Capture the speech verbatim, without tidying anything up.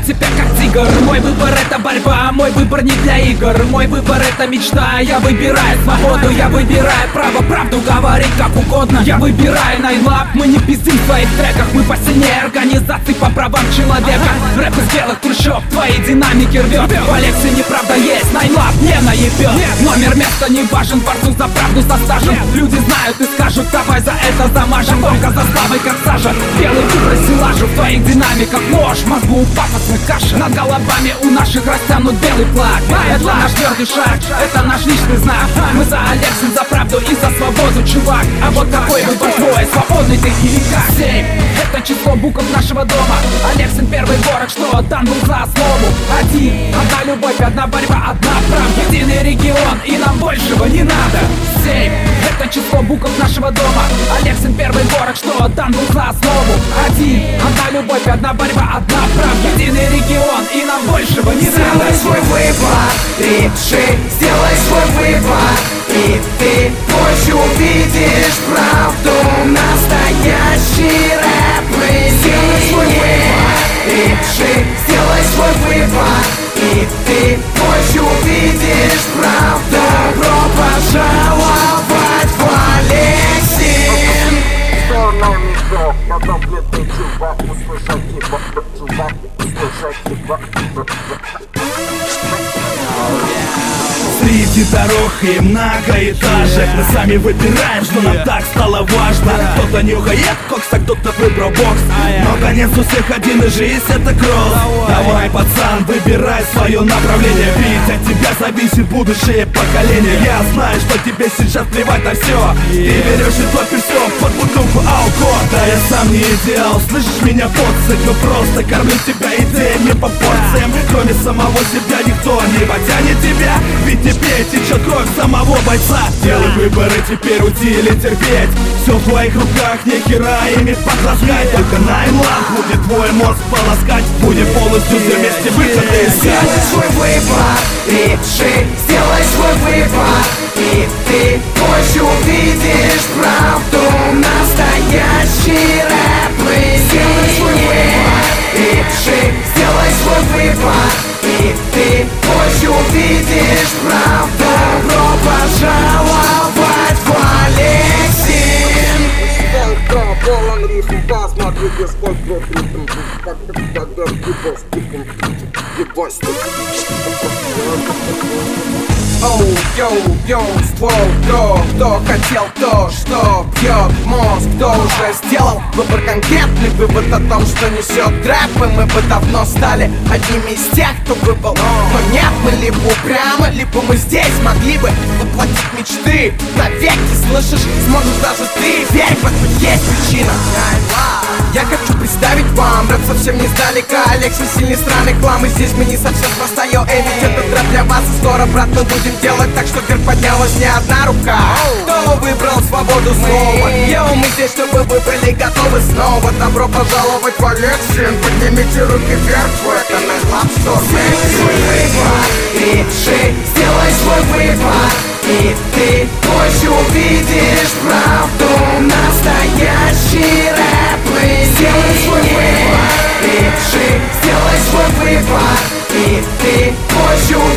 себя как тигр. Мой выбор это борьба, мой выбор не для игр. Мой выбор это мечта, я выбираю свободу. Я выбираю право, правду говорить как угодно. Я выбираю найлап, мы не пиздим в своих треках. Мы посильнее организаций по правам человека. Рэп из белых трущоб, твои динамики рвет. В Алексе неправда есть, найлап не наебет. Номер места не важен, борцу за правду со стажем. Люди знают и скажут, давай за это замажем. Гонка за славой как сажа, белый выброс силажу. В твоих динамиках ложь, в мозгу пафосная каша. Над головами у наших растянут белый флаг. Это наш твердый шаг, это наш личный знак. Мы за Алексин, за правду и за свободу, чувак. А вот какой выбор твой, свободный ты или как? Семь, это число букв нашего дома. Алексин первый город, что дан был за основу. Один, одна любовь, одна борьба, одна правда. Единый регион, и нам большего не надо. Семь, это число букв нашего дома. Алексин первый город, что дан был за основу. Один, одна любовь, одна борьба, одна правда. Единый регион, и нам большего не надо. Сделай свой выбор, реши, сделай свой выбор, и ты позже увидишь правду. Настоящий рэп мы здесь. Сделай свой выбор, реши, сделай свой выбор, и ты позже увидишь правду. Добро пожаловать в Алексин. Я таблетный чувак, услышал типа, чувак, услышал типа. Среди дорог и многоэтажек мы сами выбираем, что нам так стало важно. Кто-то нюхает кокс, а кто-то выбрал бокс. Но конец у всех один, и жизнь это кросс. Давай, пацан, выбирай свое направление, ведь от тебя зависит будущее поколение. Я знаю, что тебе сейчас плевать на все. Ты берешь и топишь все под бутылку алкоголя. Да я сам не идеал, слышишь меня, подсык, но просто кормлю тебя идеями по порциям. Кроме самого себя никто не потянет тебя, ведь тебе течет кровь самого бойца. Делай выборы, теперь уйти или терпеть. Все в твоих руках, не хера ими подложкать. Только найлап будет твой мозг полоскать. Будем полностью все вместе выходы искать. Сделай свой выбор, реши, сделай свой выбор, и ты позже увидишь правду. Настоящий рэп мы здесь. Сделай свой выбор, реши, сделай свой выбор, и ты позже увидишь правду. Добро пожаловать в Алексин. Да, полон рифм, посмотри, где сколько рифм. Когда ебос, типом, ебось ты. Оу, йоу, йоу, ствол, кто, кто хотел то, что бьет мозг, кто уже сделал выбор конкретный, вывод о том, что несет рэп. И мы бы давно стали одними из тех, кто выбрал. Но нет, мы либо упрямы, либо мы здесь могли бы воплотить мечты навеки, слышишь, сможешь даже ты. Верь, в этом есть причина. Я хочу представить вам рэп совсем не издалека. Алексин сильный странный хлам, и здесь мы не совсем простая. Эй, ведь этот рэп для вас, и скоро, брат, мы будем делать так, что вверх поднялась не одна рука. Кто выбрал свободу слова? Йоу, мы здесь, чтобы вы были готовы снова. Добро пожаловать в Алексин. Поднимите руки вверх, это наш лапстор. Сделай свой выбор, реши, сделай свой выбор, и ты позже увидишь правду. Настоящий рэп мы здесь. Сделай свой выбор, реши, сделай свой выбор, и ты позже